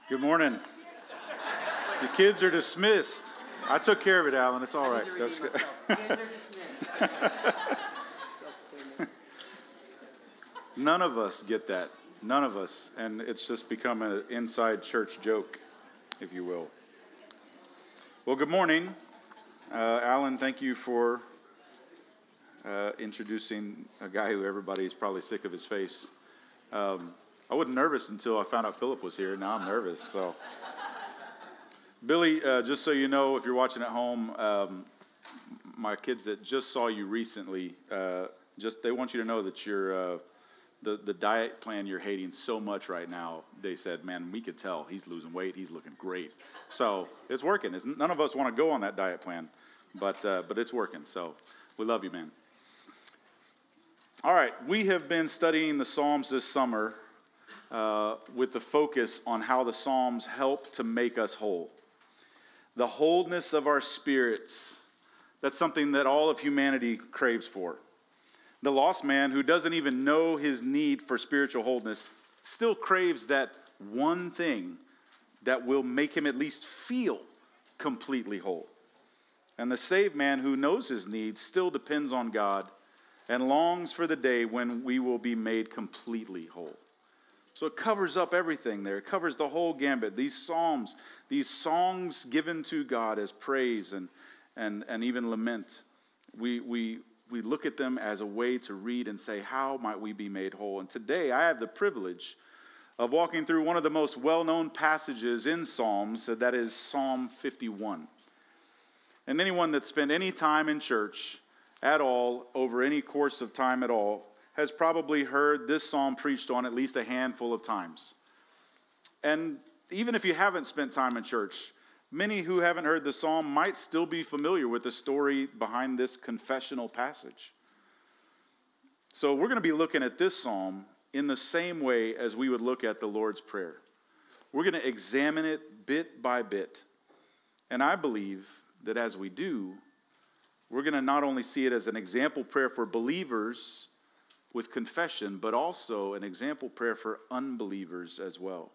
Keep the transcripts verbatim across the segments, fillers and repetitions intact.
Good morning. The kids are dismissed. I took care of it, Alan. It's all right. None of us get that. None of us. And it's just become an inside church joke, if you will. Well, good morning. Uh, Alan, thank you for uh, introducing a guy who everybody's probably sick of his face. Um, I wasn't nervous until I found out Philip was here. Now I'm nervous. So, Billy, uh, just so you know, if you're watching at home, um, my kids that just saw you recently, uh, just they want you to know that you're uh, the the diet plan you're hating so much right now. They said, "Man, we could tell he's losing weight. He's looking great." So it's working. It's, none of us want to go on that diet plan, but uh, but it's working. So we love you, man. All right, we have been studying the Psalms this summer uh, with the focus on how the Psalms help to make us whole. The wholeness of our spirits, that's something that all of humanity craves for. The lost man who doesn't even know his need for spiritual wholeness still craves that one thing that will make him at least feel completely whole. And the saved man who knows his needs still depends on God and longs for the day when we will be made completely whole. So it covers up everything there. It covers the whole gambit. These psalms, these songs given to God as praise and and, and even lament, we, we, we look at them as a way to read and say, how might we be made whole? And today I have the privilege of walking through one of the most well-known passages in Psalms, that is Psalm fifty-one. And anyone that spent any time in church at all, over any course of time at all, has probably heard this psalm preached on at least a handful of times. And even if you haven't spent time in church, many who haven't heard the psalm might still be familiar with the story behind this confessional passage. So we're going to be looking at this psalm in the same way as we would look at the Lord's Prayer. We're going to examine it bit by bit. And I believe that as we do, we're going to not only see it as an example prayer for believers with confession, but also an example prayer for unbelievers as well.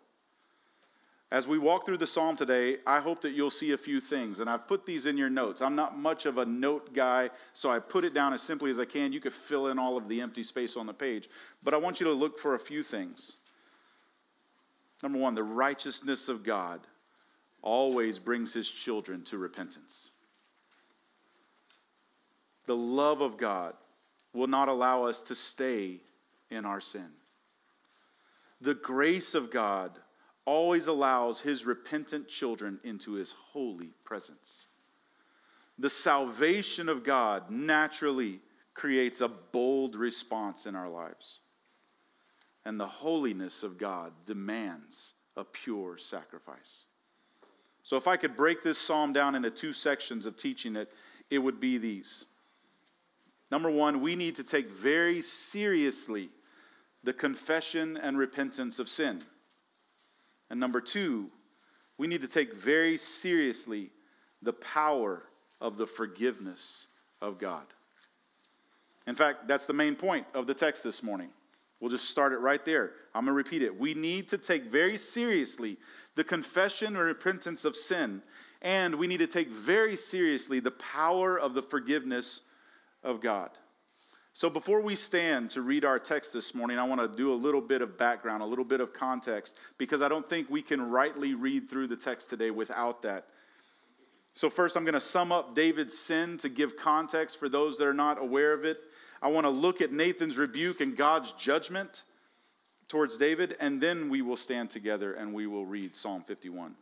As we walk through the psalm today, I hope that you'll see a few things, and I've put these in your notes. I'm not much of a note guy, so I put it down as simply as I can. You could fill in all of the empty space on the page, but I want you to look for a few things. Number one, the righteousness of God always brings his children to repentance. The love of God will not allow us to stay in our sin. The grace of God always allows his repentant children into his holy presence. The salvation of God naturally creates a bold response in our lives. And the holiness of God demands a pure sacrifice. So if I could break this psalm down into two sections of teaching it, it would be these. Number one, we need to take very seriously the confession and repentance of sin. And number two, we need to take very seriously the power of the forgiveness of God. In fact, that's the main point of the text this morning. We'll just start it right there. I'm going to repeat it. We need to take very seriously the confession and repentance of sin, and we need to take very seriously the power of the forgiveness of God. So before we stand to read our text this morning, I want to do a little bit of background, a little bit of context, because I don't think we can rightly read through the text today without that. So first, I'm going to sum up David's sin to give context for those that are not aware of it. I want to look at Nathan's rebuke and God's judgment towards David, and then we will stand together and we will read Psalm fifty-one.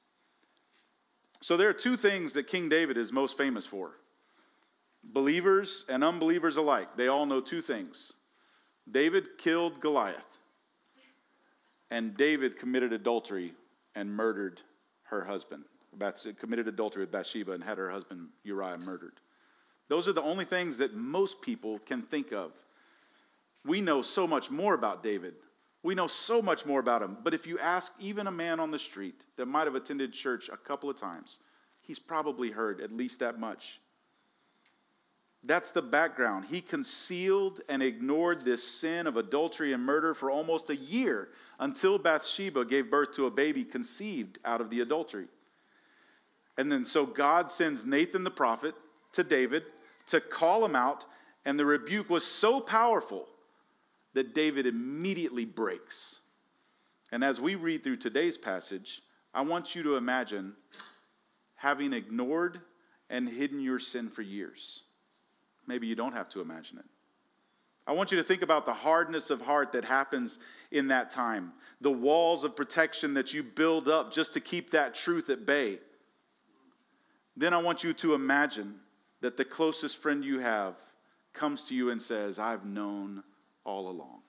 So there are two things that King David is most famous for. Believers and unbelievers alike, they all know two things. David killed Goliath, and David committed adultery and murdered her husband. Committed adultery with Bathsheba and had her husband Uriah murdered. Those are the only things that most people can think of. We know so much more about David. We know so much more about him. But if you ask even a man on the street that might have attended church a couple of times, he's probably heard at least that much. That's the background. He concealed and ignored this sin of adultery and murder for almost a year until Bathsheba gave birth to a baby conceived out of the adultery. And then so God sends Nathan the prophet to David to call him out, and the rebuke was so powerful that David immediately breaks. And as we read through today's passage, I want you to imagine having ignored and hidden your sin for years. Maybe you don't have to imagine it. I want you to think about the hardness of heart that happens in that time. The walls of protection that you build up just to keep that truth at bay. Then I want you to imagine that the closest friend you have comes to you and says, I've known all along.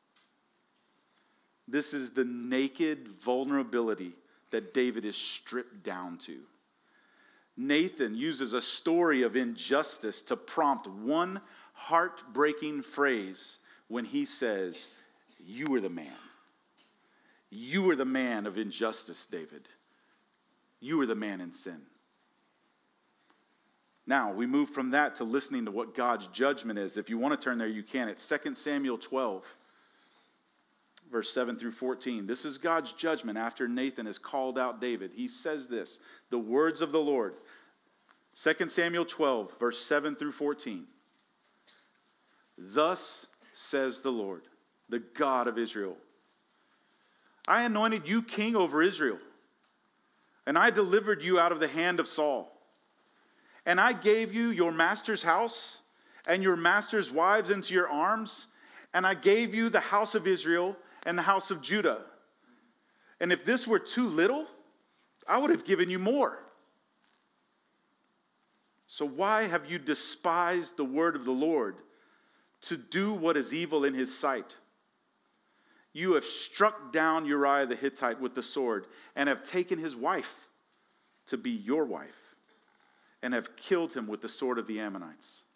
This is the naked vulnerability that David is stripped down to. Nathan uses a story of injustice to prompt one heartbreaking phrase when he says, you are the man. You are the man of injustice, David. You are the man in sin. Now, we move from that to listening to what God's judgment is. If you want to turn there, you can. It's Second Samuel twelve, verse seven through fourteen. This is God's judgment after Nathan has called out David. He says this, the words of the Lord. Second Samuel twelve, verse seven through fourteen. Thus says the Lord, the God of Israel. I anointed you king over Israel, and I delivered you out of the hand of Saul. And I gave you your master's house and your master's wives into your arms, and I gave you the house of Israel and the house of Judah. And if this were too little, I would have given you more. So why have you despised the word of the Lord to do what is evil in his sight? You have struck down Uriah the Hittite with the sword and have taken his wife to be your wife and have killed him with the sword of the Ammonites.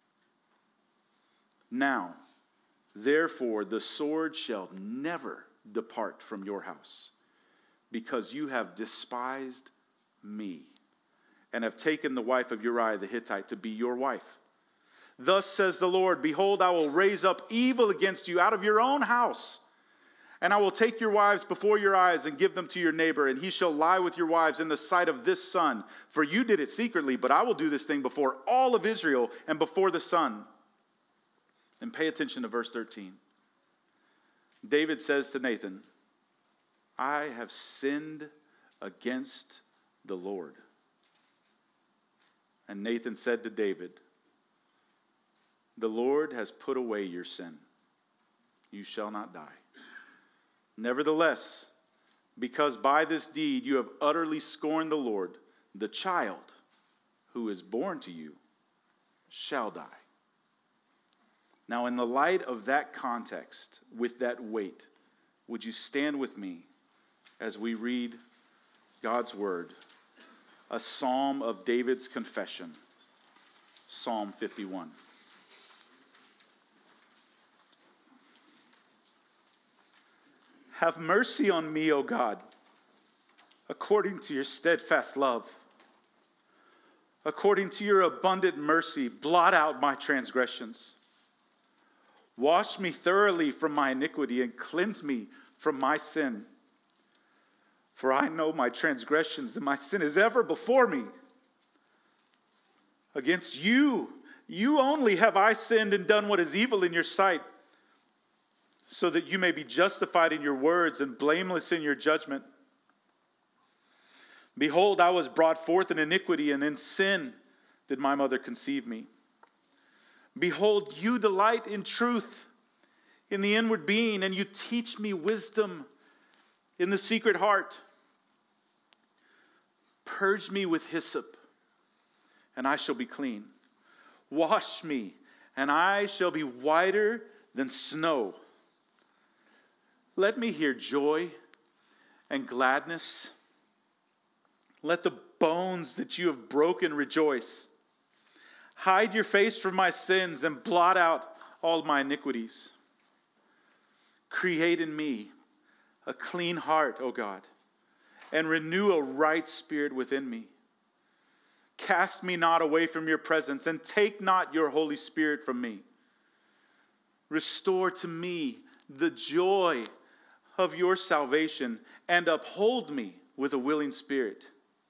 Now, therefore, the sword shall never depart from your house, because you have despised me and have taken the wife of Uriah the Hittite to be your wife. Thus says the Lord, behold, I will raise up evil against you out of your own house, and I will take your wives before your eyes and give them to your neighbor, and he shall lie with your wives in the sight of this sun. For you did it secretly, but I will do this thing before all of Israel and before the sun. And pay attention to verse thirteen. David says to Nathan, I have sinned against the Lord. And Nathan said to David, the Lord has put away your sin. You shall not die. Nevertheless, because by this deed you have utterly scorned the Lord, the child who is born to you shall die. Now, in the light of that context, with that weight, would you stand with me as we read God's word, a psalm of David's confession, Psalm fifty-one. Have mercy on me, O God, according to your steadfast love. According to your abundant mercy, blot out my transgressions. Wash me thoroughly from my iniquity and cleanse me from my sin. For I know my transgressions, and my sin is ever before me. Against you, you only have I sinned and done what is evil in your sight, so that you may be justified in your words and blameless in your judgment. Behold, I was brought forth in iniquity, and in sin did my mother conceive me. Behold, you delight in truth in the inward being, and you teach me wisdom in the secret heart. Purge me with hyssop, and I shall be clean. Wash me, and I shall be whiter than snow. Let me hear joy and gladness. Let the bones that you have broken rejoice. Hide your face from my sins and blot out all my iniquities. Create in me a clean heart, O God, and renew a right spirit within me. Cast me not away from your presence, and take not your Holy Spirit from me. Restore to me the joy of your salvation, and uphold me with a willing spirit.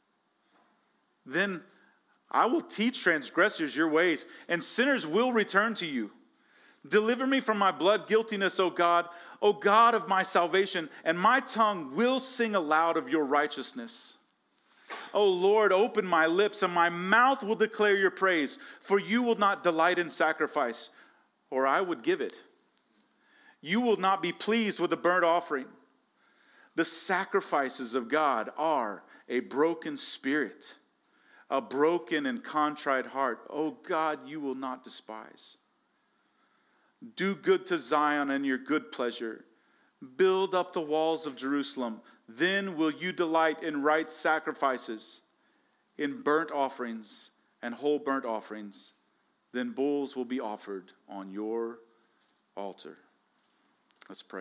Then I will teach transgressors your ways, and sinners will return to you. Deliver me from my blood guiltiness, O God, O God of my salvation, and my tongue will sing aloud of your righteousness. O Lord, open my lips, and my mouth will declare your praise, for you will not delight in sacrifice, or I would give it. You will not be pleased with a burnt offering. The sacrifices of God are a broken spirit, a broken and contrite heart. O God, you will not despise. Do good to Zion in your good pleasure. Build up the walls of Jerusalem. Then will you delight in right sacrifices, in burnt offerings and whole burnt offerings. Then bulls will be offered on your altar. Let's pray.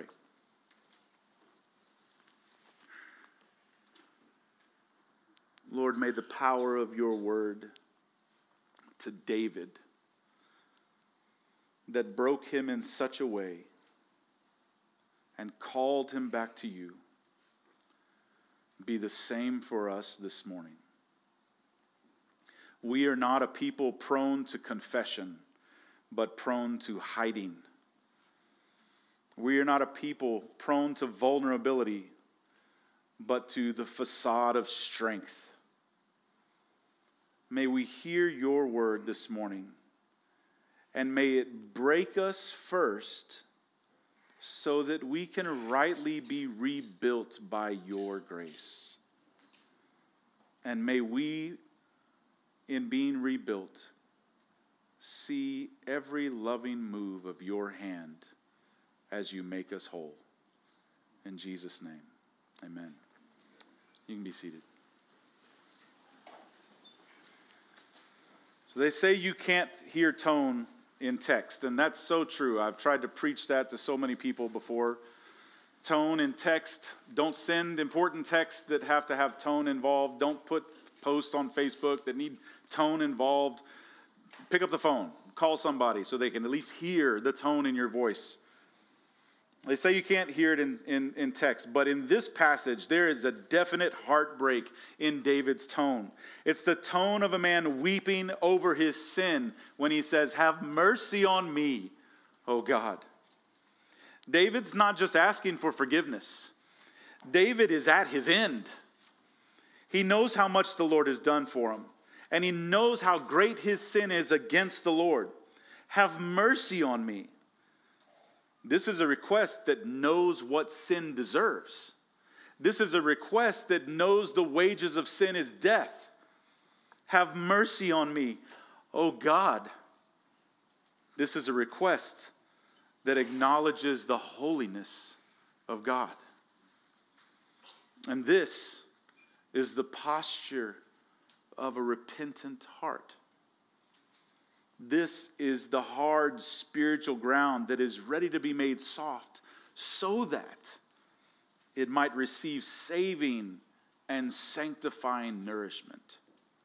Lord, may the power of your word to David that broke him in such a way and called him back to you be the same for us this morning. We are not a people prone to confession, but prone to hiding. We are not a people prone to vulnerability, but to the facade of strength. May we hear your word this morning, and may it break us first so that we can rightly be rebuilt by your grace. And may we, in being rebuilt, see every loving move of your hand as you make us whole. In Jesus' name, amen. You can be seated. So they say you can't hear tone in text, and that's so true. I've tried to preach that to so many people before. Tone in text. Don't send important texts that have to have tone involved. Don't put posts on Facebook that need tone involved. Pick up the phone. Call somebody so they can at least hear the tone in your voice. They say you can't hear it in, in, in text, but in this passage, there is a definite heartbreak in David's tone. It's the tone of a man weeping over his sin when he says, "Have mercy on me, O God." David's not just asking for forgiveness. David is at his end. He knows how much the Lord has done for him, and he knows how great his sin is against the Lord. Have mercy on me. This is a request that knows what sin deserves. This is a request that knows the wages of sin is death. Have mercy on me, O God. This is a request that acknowledges the holiness of God. And this is the posture of a repentant heart. This is the hard spiritual ground that is ready to be made soft so that it might receive saving and sanctifying nourishment.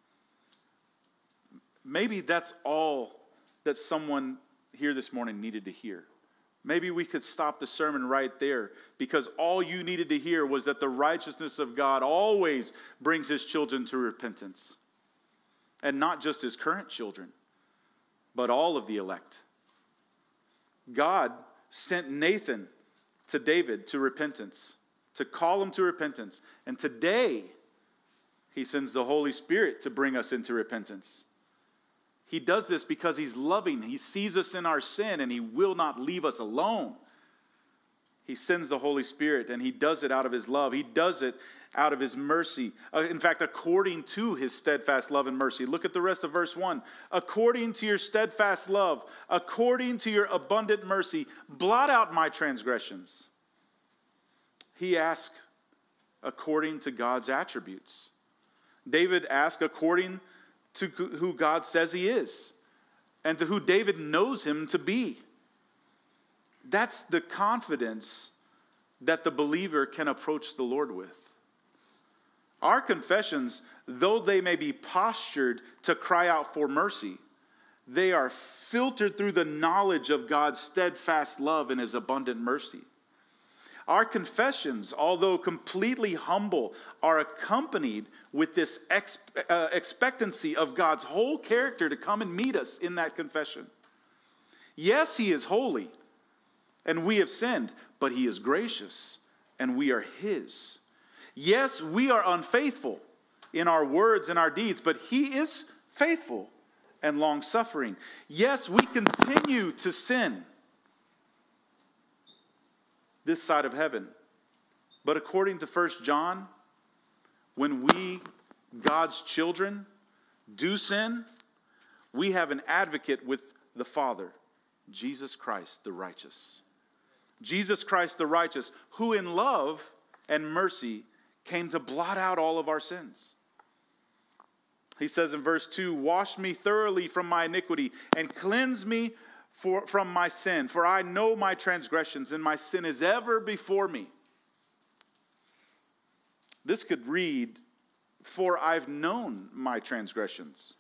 Maybe that's all that someone here this morning needed to hear. Maybe we could stop the sermon right there, because all you needed to hear was that the righteousness of God always brings his children to repentance. And not just his current children, but all of the elect. God sent Nathan to David to repentance, to call him to repentance. And today, he sends the Holy Spirit to bring us into repentance. He does this because he's loving. He sees us in our sin, and he will not leave us alone. He sends the Holy Spirit, and he does it out of his love. He does it out of his mercy. Uh, in fact, according to his steadfast love and mercy. Look at the rest of verse one. According to your steadfast love, according to your abundant mercy, blot out my transgressions. He asked according to God's attributes. David asked according to who God says he is, and to who David knows him to be. That's the confidence that the believer can approach the Lord with. Our confessions, though they may be postured to cry out for mercy, they are filtered through the knowledge of God's steadfast love and his abundant mercy. Our confessions, although completely humble, are accompanied with this ex- uh, expectancy of God's whole character to come and meet us in that confession. Yes, he is holy, and we have sinned, but he is gracious, and we are his. Yes, we are unfaithful in our words and our deeds, but he is faithful and long-suffering. Yes, we continue to sin this side of heaven. But according to First John, when we, God's children, do sin, we have an advocate with the Father, Jesus Christ the righteous. Jesus Christ the righteous, who in love and mercy came to blot out all of our sins. He says in verse two, wash me thoroughly from my iniquity and cleanse me for, from my sin. For I know my transgressions and my sin is ever before me. This could read, for I've known my transgressions.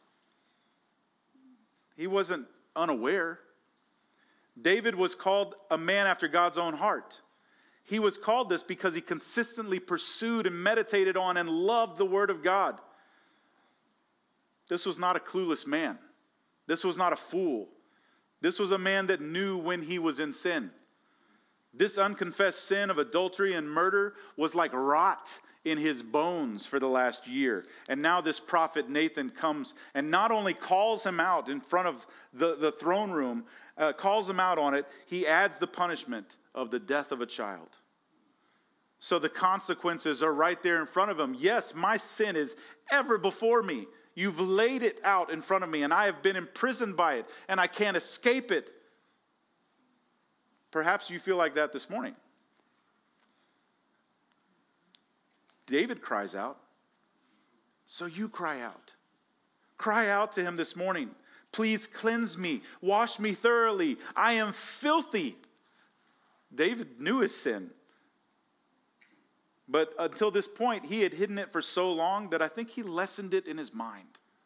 He wasn't unaware. David was called a man after God's own heart. He was called this because he consistently pursued and meditated on and loved the Word of God. This was not a clueless man. This was not a fool. This was a man that knew when he was in sin. This unconfessed sin of adultery and murder was like rot in his bones for the last year. And now this prophet Nathan comes and not only calls him out in front of the, the throne room, uh, calls him out on it, he adds the punishment of the death of a child. So the consequences are right there in front of him. Yes, my sin is ever before me. You've laid it out in front of me, and I have been imprisoned by it, and I can't escape it. Perhaps you feel like that this morning. David cries out, so you cry out. Cry out to him this morning. Please cleanse me, wash me thoroughly. I am filthy. David knew his sin. But until this point, he had hidden it for so long that I think he lessened it in his mind.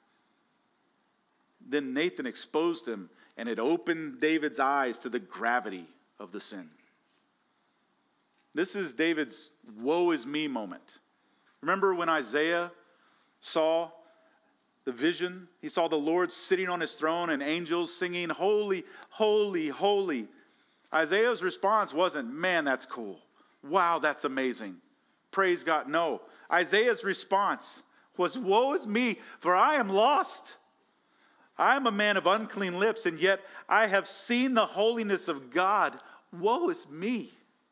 Then Nathan exposed him, and it opened David's eyes to the gravity of the sin. This is David's woe is me moment. Remember when Isaiah saw the vision? He saw the Lord sitting on his throne and angels singing, holy, holy, holy. Isaiah's response wasn't, man, that's cool. Wow, that's amazing. Praise God. No. Isaiah's response was, woe is me, for I am lost. I am a man of unclean lips, and yet I have seen the holiness of God. Woe is me.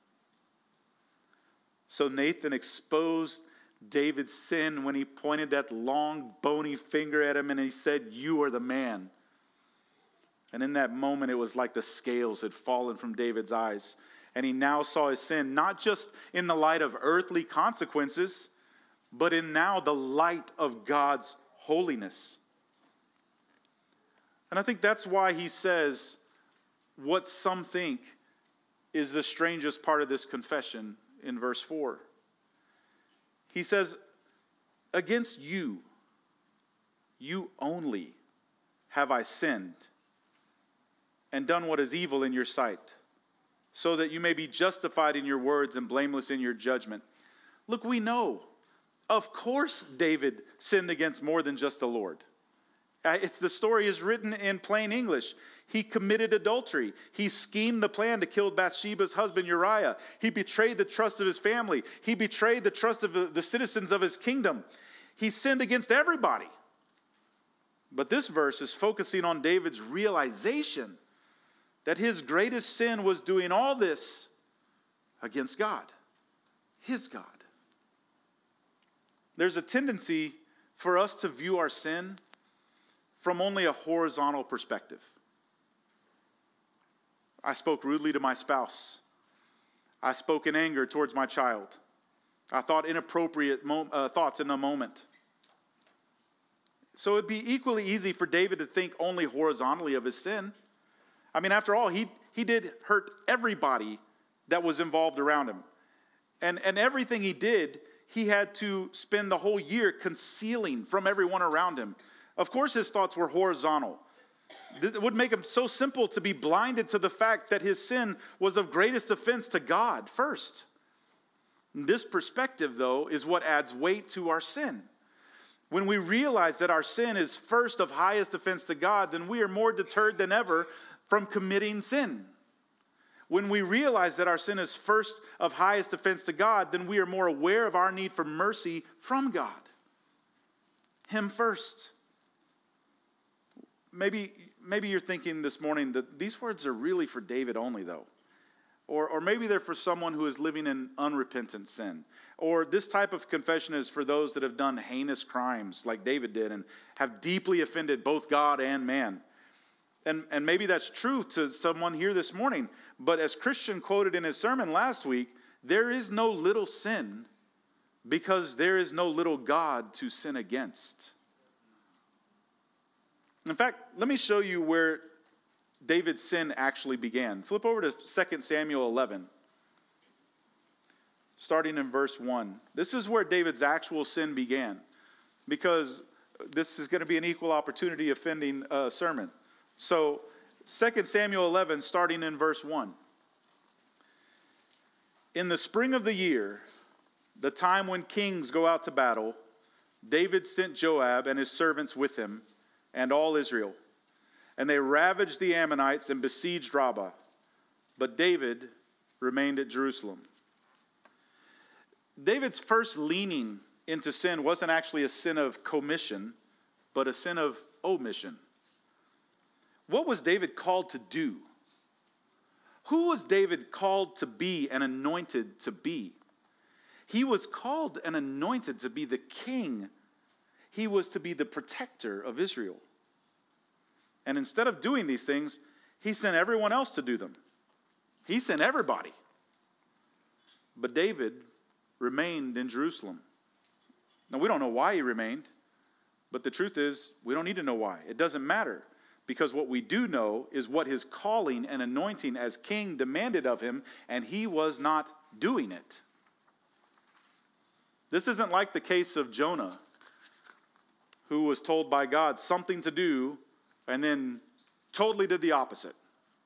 So Nathan exposed David's sin when he pointed that long, bony finger at him and he said, you are the man. And in that moment, it was like the scales had fallen from David's eyes. And he now saw his sin, not just in the light of earthly consequences, but in now the light of God's holiness. And I think that's why he says what some think is the strangest part of this confession in verse four. He says, against you, you only have I sinned and done what is evil in your sight, so that you may be justified in your words and blameless in your judgment. Look, we know, of course David sinned against more than just the Lord. Uh, it's, the story is written in plain English. He committed adultery. He schemed the plan to kill Bathsheba's husband Uriah. He betrayed the trust of his family. He betrayed the trust of the, the citizens of his kingdom. He sinned against everybody. But this verse is focusing on David's realization that his greatest sin was doing all this against God, his God. There's a tendency for us to view our sin from only a horizontal perspective. I spoke rudely to my spouse. I spoke in anger towards my child. I thought inappropriate mo- uh, thoughts in a moment. So it'd be equally easy for David to think only horizontally of his sin. I mean, after all, he, he did hurt everybody that was involved around him. And, and everything he did, he had to spend the whole year concealing from everyone around him. Of course, his thoughts were horizontal. It would make him so simple to be blinded to the fact that his sin was of greatest offense to God first. This perspective, though, is what adds weight to our sin. When we realize that our sin is first of highest offense to God, then we are more deterred than ever from committing sin. When we realize that our sin is first of highest offense to God, then we are more aware of our need for mercy from God. Him first. Maybe, maybe you're thinking this morning that these words are really for David only, though. Or, or maybe they're for someone who is living in unrepentant sin. Or this type of confession is for those that have done heinous crimes like David did and have deeply offended both God and man. And, and maybe that's true to someone here this morning. But as Christian quoted in his sermon last week, there is no little sin because there is no little God to sin against. In fact, let me show you where David's sin actually began. Flip over to Second Samuel eleven, starting in verse one. This is where David's actual sin began, because this is going to be an equal opportunity offending uh, sermon. So, Second Samuel eleven, starting in verse one. In the spring of the year, the time when kings go out to battle, David sent Joab and his servants with him and all Israel. And they ravaged the Ammonites and besieged Rabbah. But David remained at Jerusalem. David's first leaning into sin wasn't actually a sin of commission, but a sin of omission. What was David called to do? Who was David called to be and anointed to be? He was called and anointed to be the king. He was to be the protector of Israel. And instead of doing these things, he sent everyone else to do them. He sent everybody. But David remained in Jerusalem. Now, we don't know why he remained, but the truth is, we don't need to know why. It doesn't matter, because what we do know is what his calling and anointing as king demanded of him, and he was not doing it. This isn't like the case of Jonah, who was told by God something to do, and then totally did the opposite.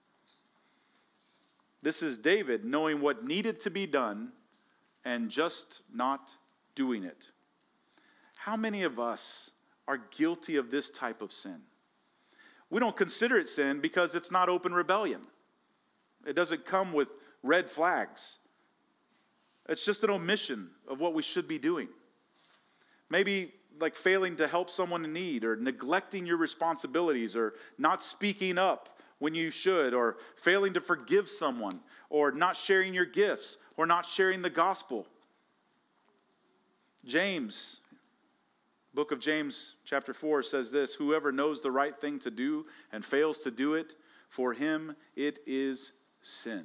This is David knowing what needed to be done and just not doing it. How many of us are guilty of this type of sin? We don't consider it sin because it's not open rebellion. It doesn't come with red flags. It's just an omission of what we should be doing. Maybe like failing to help someone in need, or neglecting your responsibilities, or not speaking up when you should, or failing to forgive someone, or not sharing your gifts, or not sharing the gospel. James, book of James, chapter four says this: whoever knows the right thing to do and fails to do it, for him it is sin.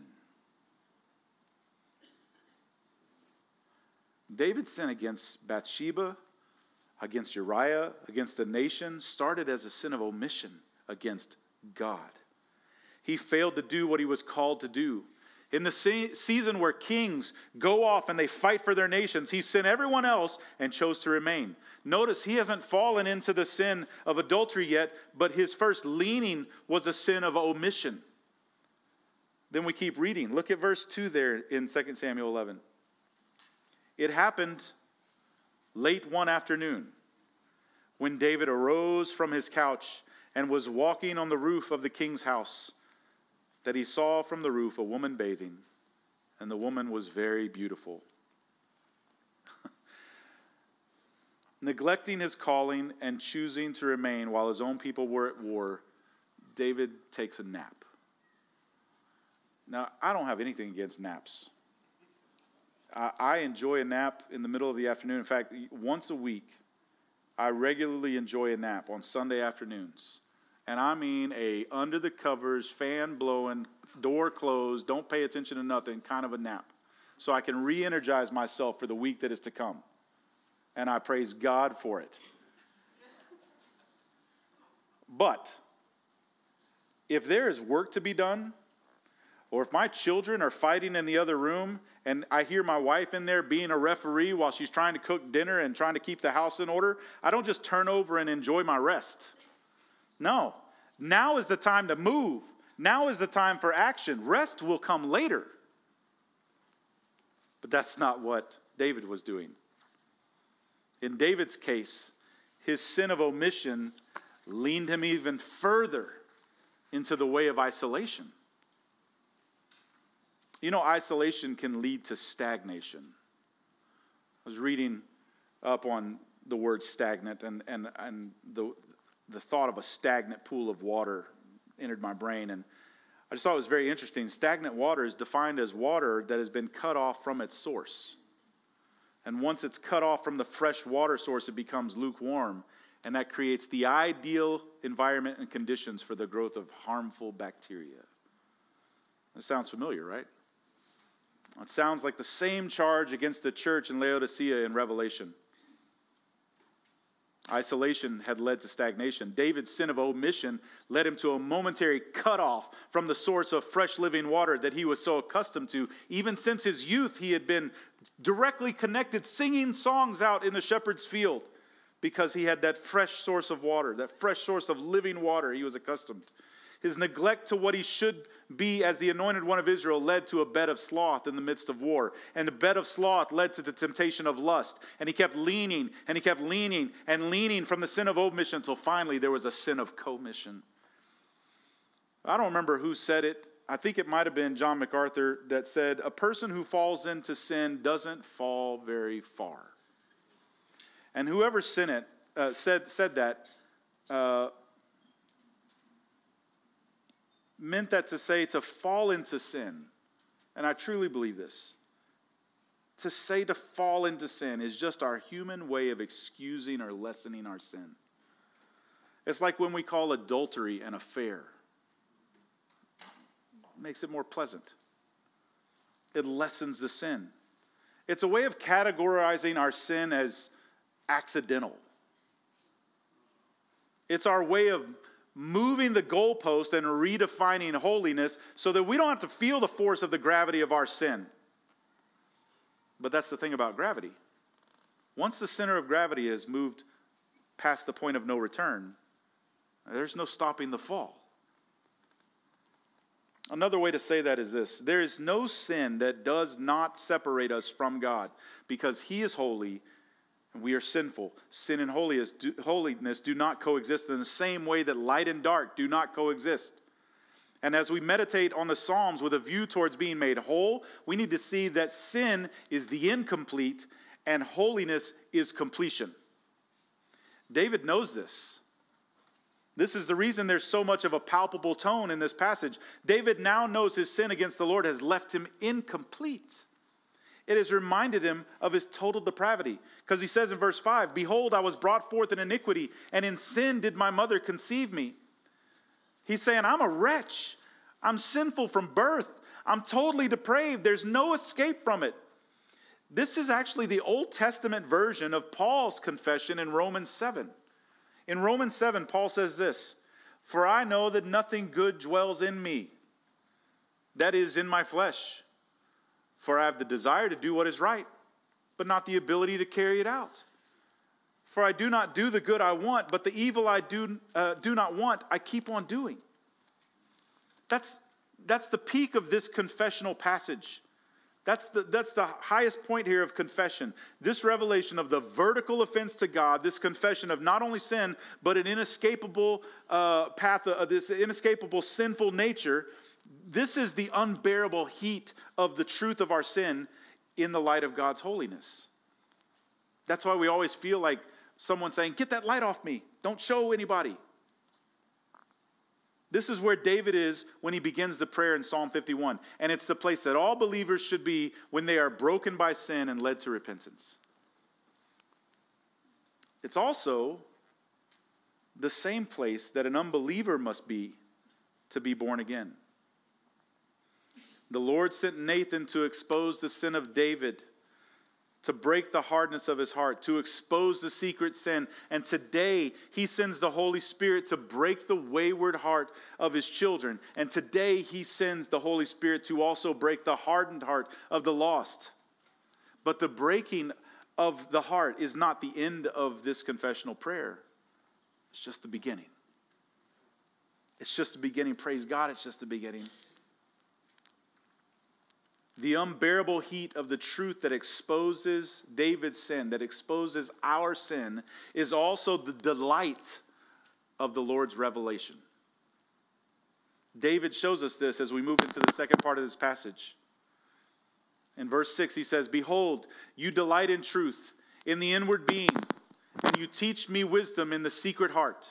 David's sin against Bathsheba, against Uriah, against the nation, started as a sin of omission against God. He failed to do what he was called to do. In the se- season where kings go off and they fight for their nations, he sent everyone else and chose to remain. Notice he hasn't fallen into the sin of adultery yet, but his first leaning was a sin of omission. Then we keep reading. Look at verse two there in Second Samuel eleven. It happened late one afternoon, when David arose from his couch and was walking on the roof of the king's house, that he saw from the roof a woman bathing, and the woman was very beautiful. Neglecting his calling and choosing to remain while his own people were at war, David takes a nap. Now, I don't have anything against naps. I enjoy a nap in the middle of the afternoon. In fact, once a week, I regularly enjoy a nap on Sunday afternoons. And I mean a under the covers, fan blowing, door closed, don't pay attention to nothing kind of a nap. So I can re-energize myself for the week that is to come. And I praise God for it. But if there is work to be done, or if my children are fighting in the other room and I hear my wife in there being a referee while she's trying to cook dinner and trying to keep the house in order, I don't just turn over and enjoy my rest. No. Now is the time to move. Now is the time for action. Rest will come later. But that's not what David was doing. In David's case, his sin of omission leaned him even further into the way of isolation. You know, isolation can lead to stagnation. I was reading up on the word stagnant, and, and, and the, the thought of a stagnant pool of water entered my brain, and I just thought it was very interesting. Stagnant water is defined as water that has been cut off from its source. And once it's cut off from the fresh water source, it becomes lukewarm, and that creates the ideal environment and conditions for the growth of harmful bacteria. That sounds familiar, right? It sounds like the same charge against the church in Laodicea in Revelation. Isolation had led to stagnation. David's sin of omission led him to a momentary cutoff from the source of fresh living water that he was so accustomed to. Even since his youth, he had been directly connected, singing songs out in the shepherd's field because he had that fresh source of water, that fresh source of living water he was accustomed. His neglect to what he should be as the anointed one of Israel led to a bed of sloth in the midst of war. And the bed of sloth led to the temptation of lust. And he kept leaning, and he kept leaning, and leaning from the sin of omission until finally there was a sin of commission. I don't remember who said it. I think it might have been John MacArthur that said, a person who falls into sin doesn't fall very far. And whoever said it, uh, said, said that, uh, meant that to say to fall into sin. And I truly believe this. To say to fall into sin is just our human way of excusing or lessening our sin. It's like when we call adultery an affair. It makes it more pleasant. It lessens the sin. It's a way of categorizing our sin as accidental. It's our way of moving the goalpost and redefining holiness so that we don't have to feel the force of the gravity of our sin. But that's the thing about gravity. Once the center of gravity has moved past the point of no return, there's no stopping the fall. Another way to say that is this: there is no sin that does not separate us from God, because He is holy and we are sinful. Sin and holiness do, holiness do not coexist in the same way that light and dark do not coexist. And as we meditate on the Psalms with a view towards being made whole, we need to see that sin is the incomplete and holiness is completion. David knows this. This is the reason there's so much of a palpable tone in this passage. David now knows his sin against the Lord has left him incomplete. It has reminded him of his total depravity. Because he says in verse five, "Behold, I was brought forth in iniquity, and in sin did my mother conceive me." He's saying, I'm a wretch. I'm sinful from birth. I'm totally depraved. There's no escape from it. This is actually the Old Testament version of Paul's confession in Romans seven. In Romans seven, Paul says this: "For I know that nothing good dwells in me, that is, in my flesh. For I have the desire to do what is right, but not the ability to carry it out. For I do not do the good I want, but the evil I do, uh, do not want, I keep on doing." That's, that's the peak of this confessional passage. That's the, that's the highest point here of confession. This revelation of the vertical offense to God, this confession of not only sin, but an inescapable uh, path, of this inescapable sinful nature. This is the unbearable heat of the truth of our sin in the light of God's holiness. That's why we always feel like someone saying, "Get that light off me. Don't show anybody." This is where David is when he begins the prayer in Psalm fifty-one. And it's the place that all believers should be when they are broken by sin and led to repentance. It's also the same place that an unbeliever must be to be born again. The Lord sent Nathan to expose the sin of David to break the hardness of his heart, to expose the secret sin. And today, he sends the Holy Spirit to break the wayward heart of his children. And today, he sends the Holy Spirit to also break the hardened heart of the lost. But the breaking of the heart is not the end of this confessional prayer. It's just the beginning. It's just the beginning. Praise God, it's just the beginning. The unbearable heat of the truth that exposes David's sin, that exposes our sin, is also the delight of the Lord's revelation. David shows us this as we move into the second part of this passage. In verse six, he says, "Behold, you delight in truth, in the inward being, and you teach me wisdom in the secret heart."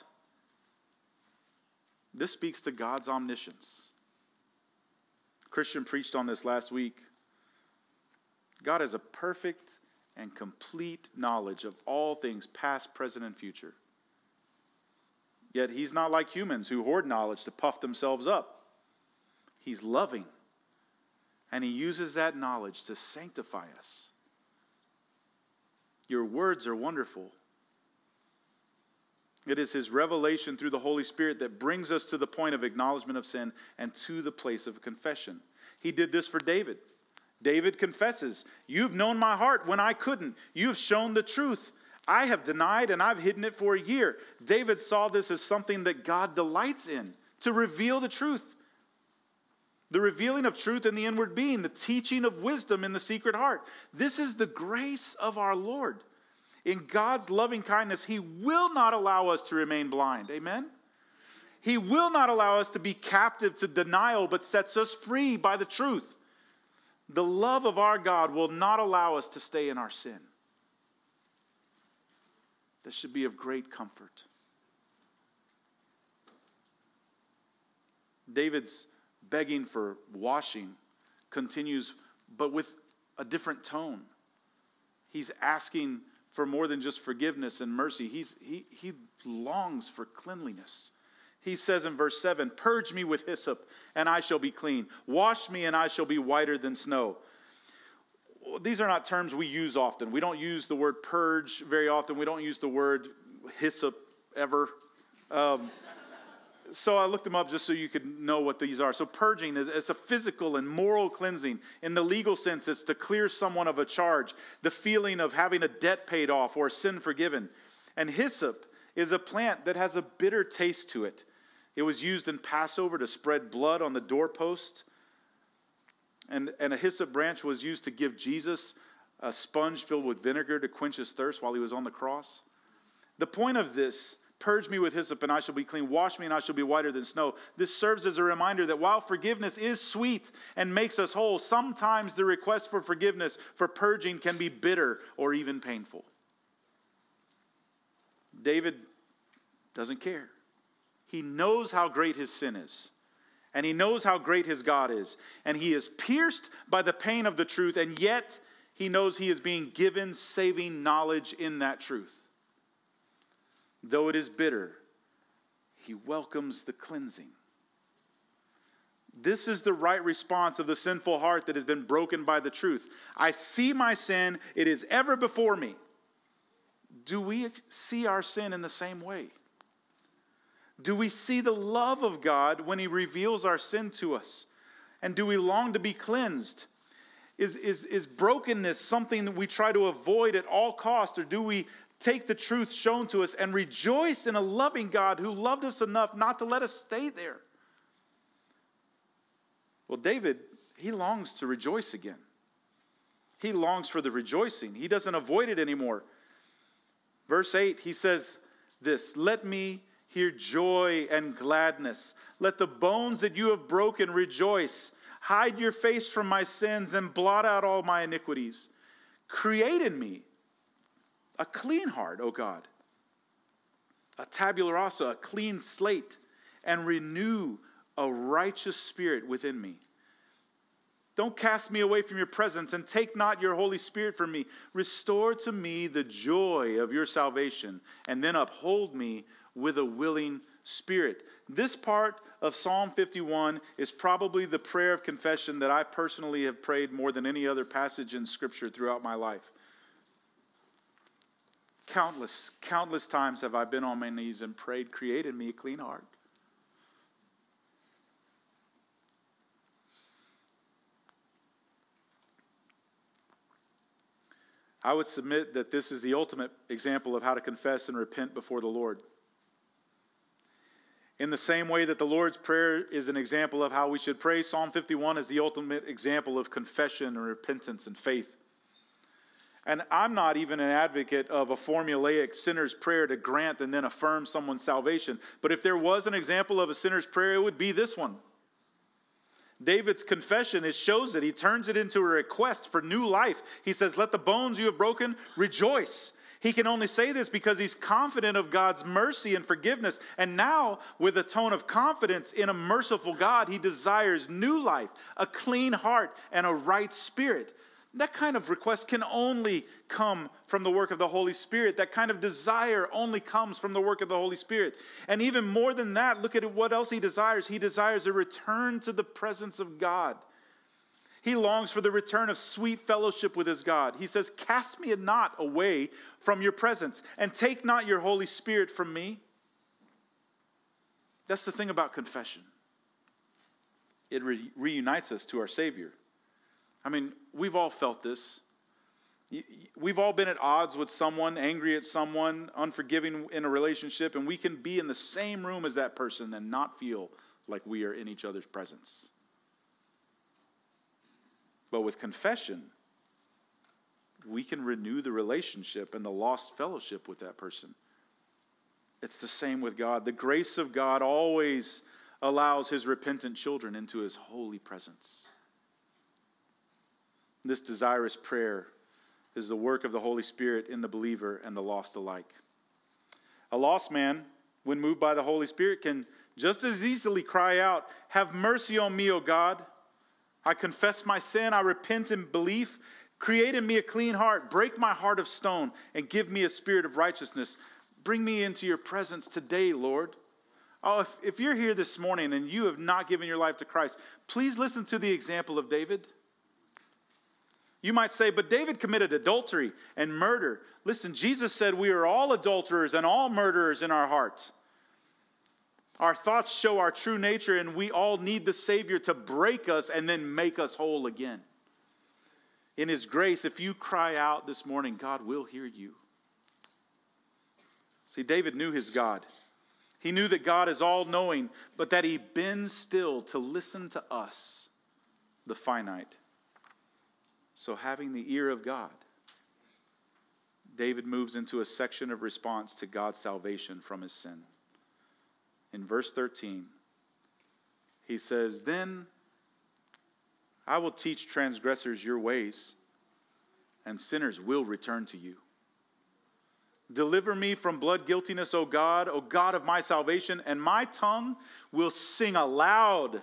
This speaks to God's omniscience. Christian preached on this last week. God has a perfect and complete knowledge of all things past, present, and future. Yet he's not like humans who hoard knowledge to puff themselves up. He's loving, and he uses that knowledge to sanctify us. Your words are wonderful. It is his revelation through the Holy Spirit that brings us to the point of acknowledgement of sin and to the place of confession. He did this for David. David confesses, "You've known my heart when I couldn't. You've shown the truth. I have denied and I've hidden it for a year." David saw this as something that God delights in, to reveal the truth. The revealing of truth in the inward being, the teaching of wisdom in the secret heart. This is the grace of our Lord. In God's loving kindness, he will not allow us to remain blind. Amen? He will not allow us to be captive to denial, but sets us free by the truth. The love of our God will not allow us to stay in our sin. This should be of great comfort. David's begging for washing continues, but with a different tone. He's asking for more than just forgiveness and mercy. He's, he, he longs for cleanliness. He says in verse seven, "Purge me with hyssop, and I shall be clean. Wash me, and I shall be whiter than snow." These are not terms we use often. We don't use the word purge very often. We don't use the word hyssop ever. Um, so I looked them up just so you could know what these are. So purging is it's a physical and moral cleansing. In the legal sense, it's to clear someone of a charge, the feeling of having a debt paid off or a sin forgiven. And hyssop is a plant that has a bitter taste to it. It was used in Passover to spread blood on the doorpost. And, and a hyssop branch was used to give Jesus a sponge filled with vinegar to quench his thirst while he was on the cross. The point of this, "Purge me with hyssop and I shall be clean. Wash me and I shall be whiter than snow." This serves as a reminder that while forgiveness is sweet and makes us whole, sometimes the request for forgiveness, for purging, can be bitter or even painful. David doesn't care. He knows how great his sin is. And he knows how great his God is. And he is pierced by the pain of the truth. And yet he knows he is being given saving knowledge in that truth. Though it is bitter, he welcomes the cleansing. This is the right response of the sinful heart that has been broken by the truth. I see my sin. It is ever before me. Do we see our sin in the same way? Do we see the love of God when he reveals our sin to us? And do we long to be cleansed? Is, is, is brokenness something that we try to avoid at all costs? Or do we take the truth shown to us and rejoice in a loving God who loved us enough not to let us stay there? Well, David, he longs to rejoice again. He longs for the rejoicing. He doesn't avoid it anymore. Verse eight, he says this, "Let me hear joy and gladness. Let the bones that you have broken rejoice. Hide your face from my sins and blot out all my iniquities. Create in me a clean heart, O God, a tabula rasa, a clean slate, and renew a righteous spirit within me. Don't cast me away from your presence and take not your Holy Spirit from me. Restore to me the joy of your salvation and then uphold me with a willing spirit." This part of Psalm fifty-one is probably the prayer of confession that I personally have prayed more than any other passage in Scripture throughout my life. Countless, countless times have I been on my knees and prayed, create in me a clean heart. I would submit that this is the ultimate example of how to confess and repent before the Lord. In the same way that the Lord's Prayer is an example of how we should pray, Psalm fifty-one is the ultimate example of confession and repentance and faith. And I'm not even an advocate of a formulaic sinner's prayer to grant and then affirm someone's salvation. But if there was an example of a sinner's prayer, it would be this one. David's confession, it shows it. He turns it into a request for new life. He says, let the bones you have broken rejoice. He can only say this because he's confident of God's mercy and forgiveness. And now, with a tone of confidence in a merciful God, he desires new life, a clean heart, and a right spirit. That kind of request can only come from the work of the Holy Spirit. That kind of desire only comes from the work of the Holy Spirit. And even more than that, look at what else he desires. He desires a return to the presence of God. He longs for the return of sweet fellowship with his God. He says, cast me not away from your presence, and take not your Holy Spirit from me. That's the thing about confession. It re- reunites us to our Savior. I mean, we've all felt this. We've all been at odds with someone, angry at someone, unforgiving in a relationship, and we can be in the same room as that person and not feel like we are in each other's presence. But with confession, we can renew the relationship and the lost fellowship with that person. It's the same with God. The grace of God always allows his repentant children into his holy presence. This desirous prayer is the work of the Holy Spirit in the believer and the lost alike. A lost man, when moved by the Holy Spirit, can just as easily cry out, have mercy on me, O God. I confess my sin, I repent in belief. Create in me a clean heart, break my heart of stone, and give me a spirit of righteousness. Bring me into your presence today, Lord. Oh, if, if you're here this morning and you have not given your life to Christ, please listen to the example of David. You might say, but David committed adultery and murder. Listen, Jesus said we are all adulterers and all murderers in our heart. Our thoughts show our true nature, and we all need the Savior to break us and then make us whole again. In his grace, if you cry out this morning, God will hear you. See, David knew his God. He knew that God is all-knowing, but that he bends still to listen to us, the finite. So having the ear of God, David moves into a section of response to God's salvation from his sin. In verse thirteen, he says, then I will teach transgressors your ways, and sinners will return to you. Deliver me from blood guiltiness, O God, O God of my salvation, and my tongue will sing aloud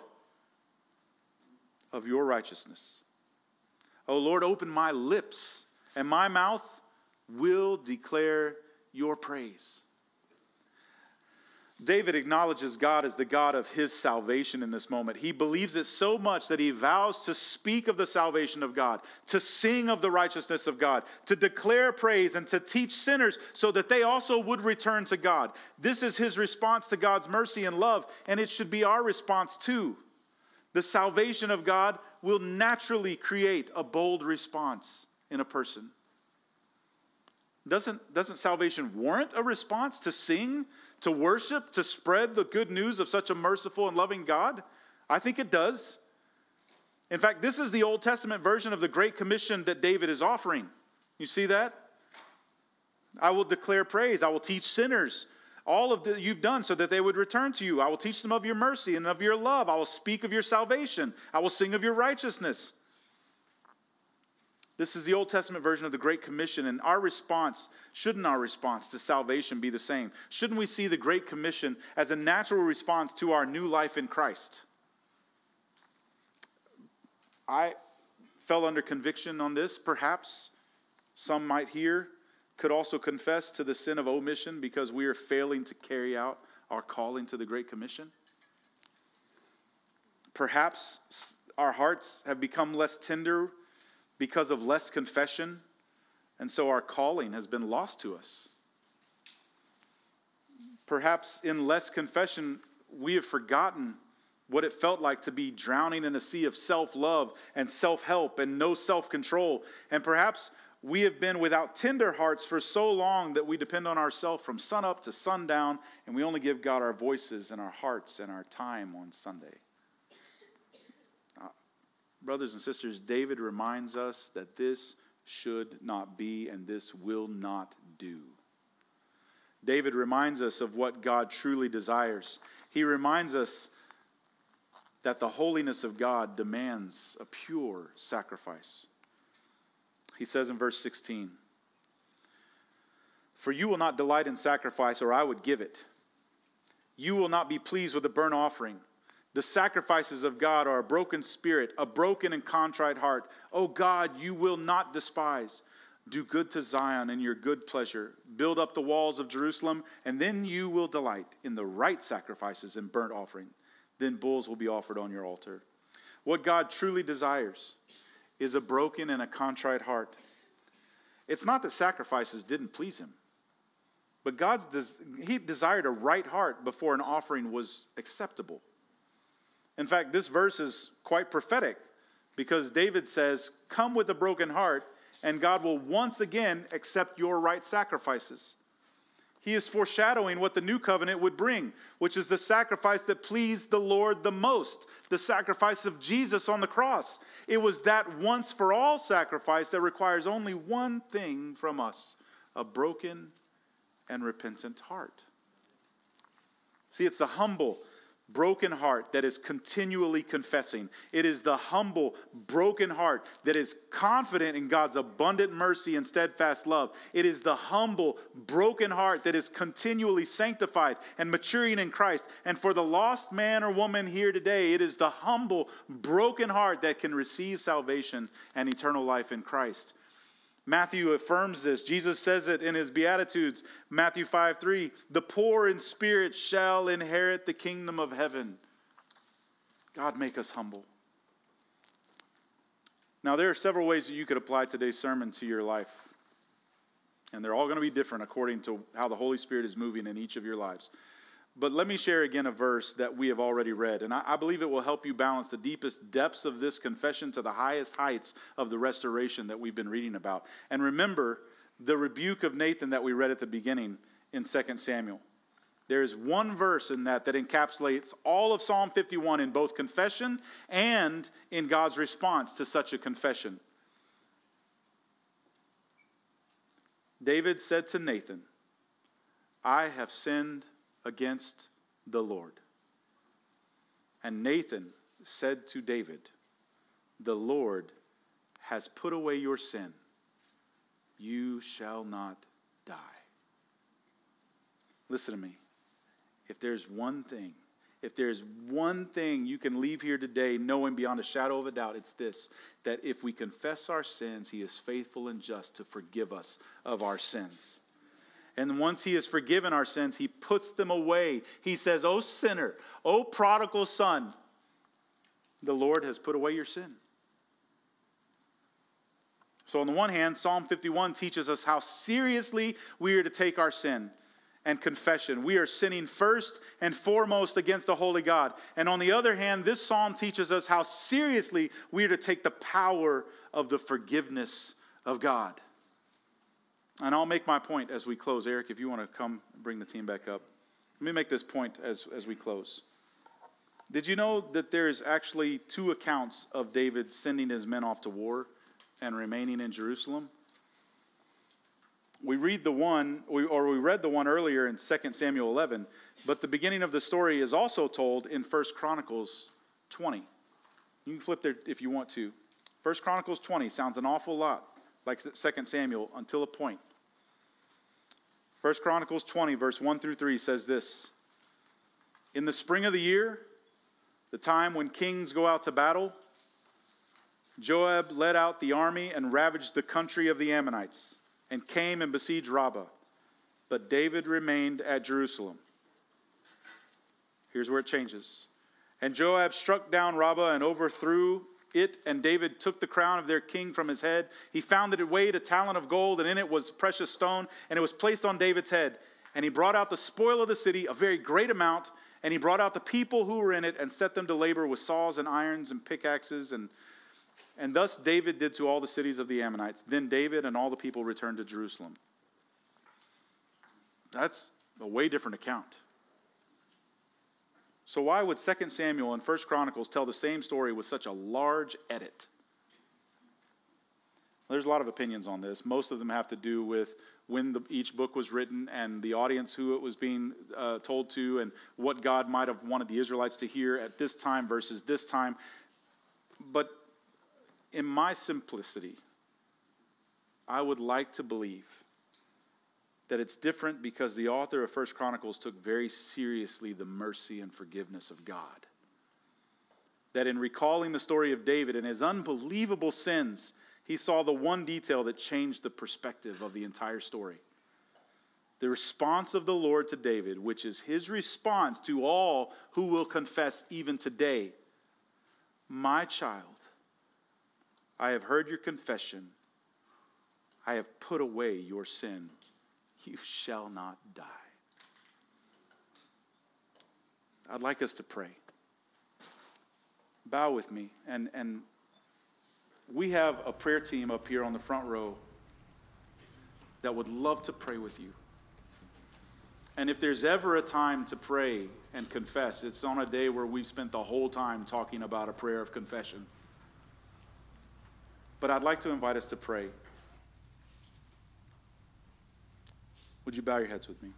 of your righteousness. O Lord, open my lips, and my mouth will declare your praise. David acknowledges God as the God of his salvation in this moment. He believes it so much that he vows to speak of the salvation of God, to sing of the righteousness of God, to declare praise, and to teach sinners so that they also would return to God. This is his response to God's mercy and love, and it should be our response too. The salvation of God will naturally create a bold response in a person. Doesn't, doesn't salvation warrant a response to sing, to worship, to spread the good news of such a merciful and loving God? I think it does. In fact, this is the Old Testament version of the Great Commission that David is offering. You see that? I will declare praise. I will teach sinners all of that you've done so that they would return to you. I will teach them of your mercy and of your love. I will speak of your salvation. I will sing of your righteousness. This is the Old Testament version of the Great Commission, and our response, shouldn't our response to salvation be the same? Shouldn't we see the Great Commission as a natural response to our new life in Christ? I fell under conviction on this. Perhaps some might here could also confess to the sin of omission because we are failing to carry out our calling to the Great Commission. Perhaps our hearts have become less tender because of less confession, and so our calling has been lost to us. perhaps in less confession, we have forgotten what it felt like to be drowning in a sea of self-love and self-help and no self-control. And perhaps we have been without tender hearts for so long that we depend on ourselves from sunup to sundown, and we only give God our voices and our hearts and our time on Sunday. Uh, brothers and sisters, David reminds us that this should not be and this will not do. David reminds us of what God truly desires. He reminds us that the holiness of God demands a pure sacrifice. He says in verse sixteen, "For you will not delight in sacrifice, or I would give it. You will not be pleased with a burnt offering. The sacrifices of God are a broken spirit, a broken and contrite heart. O God, you will not despise. Do good to Zion in your good pleasure. Build up the walls of Jerusalem, and then you will delight in the right sacrifices and burnt offering. Then bulls will be offered on your altar." What God truly desires is a broken and a contrite heart. It's not that sacrifices didn't please him, but God's des- he desired a right heart before an offering was acceptable. In fact, this verse is quite prophetic because David says, "Come with a broken heart, and God will once again accept your right sacrifices." He is foreshadowing what the new covenant would bring, which is the sacrifice that pleased the Lord the most, the sacrifice of Jesus on the cross. It was that once-for-all sacrifice that requires only one thing from us, a broken and repentant heart. See, it's the humble, broken heart that is continually confessing. It is the humble, broken heart that is confident in God's abundant mercy and steadfast love. It is the humble, broken heart that is continually sanctified and maturing in Christ. And for the lost man or woman here today, it is the humble, broken heart that can receive salvation and eternal life in Christ. Matthew affirms this. Jesus says it in his Beatitudes, Matthew five three, "The poor in spirit shall inherit the kingdom of heaven." God, make us humble. Now, there are several ways that you could apply today's sermon to your life. And they're all going to be different according to how the Holy Spirit is moving in each of your lives. But let me share again a verse that we have already read. And I, I believe it will help you balance the deepest depths of this confession to the highest heights of the restoration that we've been reading about. And remember the rebuke of Nathan that we read at the beginning in Second Samuel. There is one verse in that that encapsulates all of Psalm fifty-one in both confession and in God's response to such a confession. David said to Nathan, "I have sinned against the Lord." And Nathan said to David, "The Lord has put away your sin. You shall not die." Listen to me. If there's one thing, if there's one thing you can leave here today knowing beyond a shadow of a doubt, it's this: that if we confess our sins, he is faithful and just to forgive us of our sins. And once he has forgiven our sins, he puts them away. He says, "O sinner, O prodigal son, the Lord has put away your sin." So on the one hand, Psalm fifty-one teaches us how seriously we are to take our sin and confession. We are sinning first and foremost against the holy God. And on the other hand, this psalm teaches us how seriously we are to take the power of the forgiveness of God. And I'll make my point as we close. Eric, if you want to come bring the team back up. Let me make this point as, as we close. Did you know that there's actually two accounts of David sending his men off to war and remaining in Jerusalem? We read the one, or we read the one earlier in Second Samuel eleven, but the beginning of the story is also told in First Chronicles twenty. You can flip there if you want to. First Chronicles twenty sounds an awful lot like Second Samuel until a point. First Chronicles twenty, verse one through three says this: "In the spring of the year, the time when kings go out to battle, Joab led out the army and ravaged the country of the Ammonites, and came and besieged Rabbah. But David remained at Jerusalem." Here's where it changes. "And Joab struck down Rabbah and overthrew it, and David took the crown of their king from his head. He found that it weighed a talent of gold, and in it was precious stone, and it was placed on David's head. And he brought out the spoil of the city, a very great amount, and he brought out the people who were in it and set them to labor with saws and irons and pickaxes. And, and thus David did to all the cities of the Ammonites. Then David and all the people returned to Jerusalem. That's a way different account. So why would Second Samuel and First Chronicles tell the same story with such a large edit? There's a lot of opinions on this. Most of them have to do with when the, each book was written and the audience who it was being uh, told to and what God might have wanted the Israelites to hear at this time versus this time. But in my simplicity, I would like to believe that it's different because the author of First Chronicles took very seriously the mercy and forgiveness of God. That in recalling the story of David and his unbelievable sins, he saw the one detail that changed the perspective of the entire story. The response of the Lord to David, which is his response to all who will confess even today, "My child, I have heard your confession. I have put away your sin. You shall not die." I'd like us to pray. Bow with me. And, and we have a prayer team up here on the front row that would love to pray with you. And if there's ever a time to pray and confess, it's on a day where we've spent the whole time talking about a prayer of confession. But I'd like to invite us to pray. Would you bow your heads with me?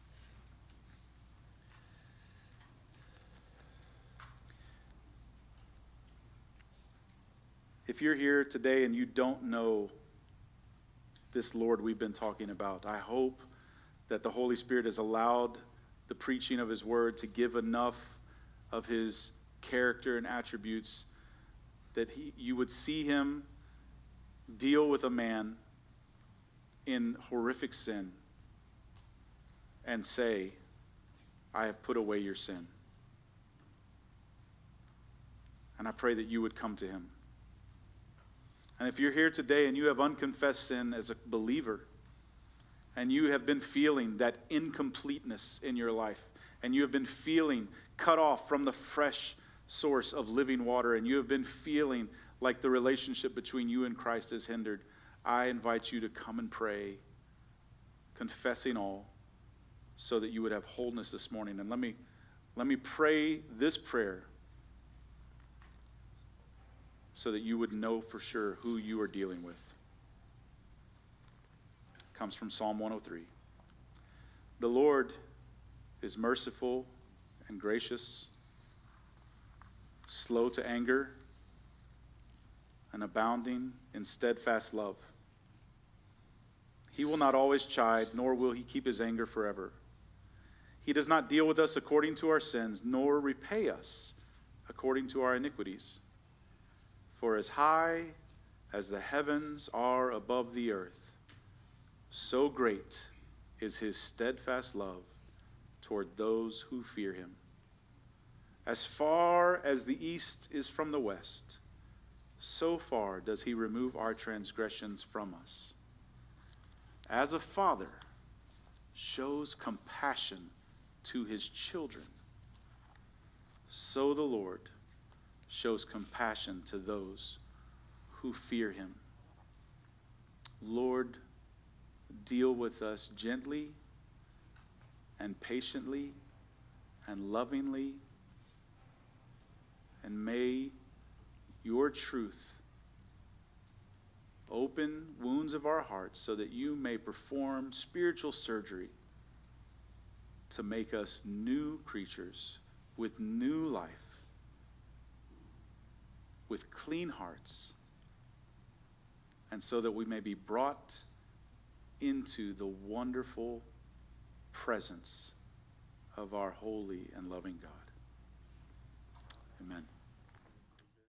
If you're here today and you don't know this Lord we've been talking about, I hope that the Holy Spirit has allowed the preaching of his word to give enough of his character and attributes that he, you would see him deal with a man in horrific sin and say, "I have put away your sin." And I pray that you would come to him. And if you're here today and you have unconfessed sin as a believer, and you have been feeling that incompleteness in your life, and you have been feeling cut off from the fresh source of living water, and you have been feeling like the relationship between you and Christ is hindered, I invite you to come and pray, confessing all, so that you would have wholeness this morning. And let me, let me pray this prayer so that you would know for sure who you are dealing with. It comes from Psalm one oh three. The Lord is merciful and gracious, slow to anger, and abounding in steadfast love. He will not always chide, nor will he keep his anger forever. He does not deal with us according to our sins, nor repay us according to our iniquities. For as high as the heavens are above the earth, so great is his steadfast love toward those who fear him. As far as the east is from the west, so far does he remove our transgressions from us. As a father shows compassion to his children, so the Lord shows compassion to those who fear him. Lord, deal with us gently and patiently and lovingly, and may your truth open wounds of our hearts so that you may perform spiritual surgery to make us new creatures with new life, with clean hearts, and so that we may be brought into the wonderful presence of our holy and loving God.